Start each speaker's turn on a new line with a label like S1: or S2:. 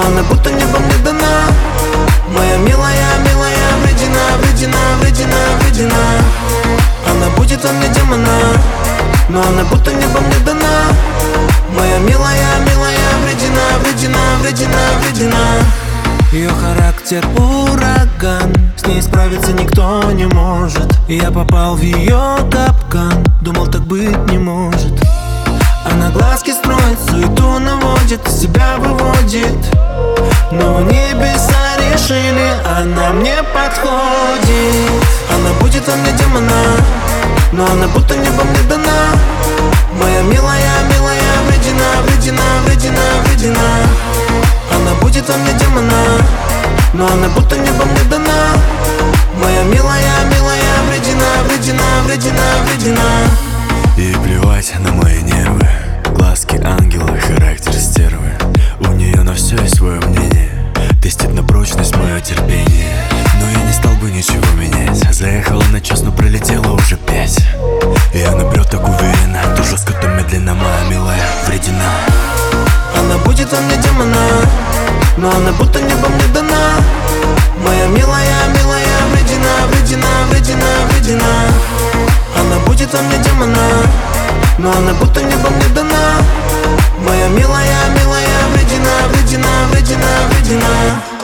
S1: но она будто небом мне дана. Моя милая, милая, вредина, вредина, вредина, вредина. Она будет во мне демона, но она будто небом мне дана. Моя милая, милая, вредина, вредина, вредина, вредина. Ее характер ураган, с ней справиться никто не может. Я попал в ее капкан, думал, так быть не может. Она глазки строит, суету наводит, себя выводит. Но небеса решили, она мне подходит. Она будет во мне демона, но она будто небом мне дана. Моя милая, милая, вредина, вредина, вредина, вредина. Она будет во мне демона, но она будто небом мне дана. Моя милая, милая, вредина, вредина, вредина, вредина.
S2: Ей плевать на мои нервы, глазки ангела, характер стервы. У нее на все есть свое мнение, тестит на прочность мое терпение. Но я не стал бы ничего менять. Заехала на час, но пролетела уже 5. И она прет так уверенно, то жестко, то медленно. Моя милая вредина.
S1: Она будет во мне демона, но она будто небом мне дана. Моя милая, милая, вредина, вредина, вредина, вредина. Она будет во мне демона, но она будто небом мне дана. Моя милая, милая, вредина, вредина, вредина, вредина.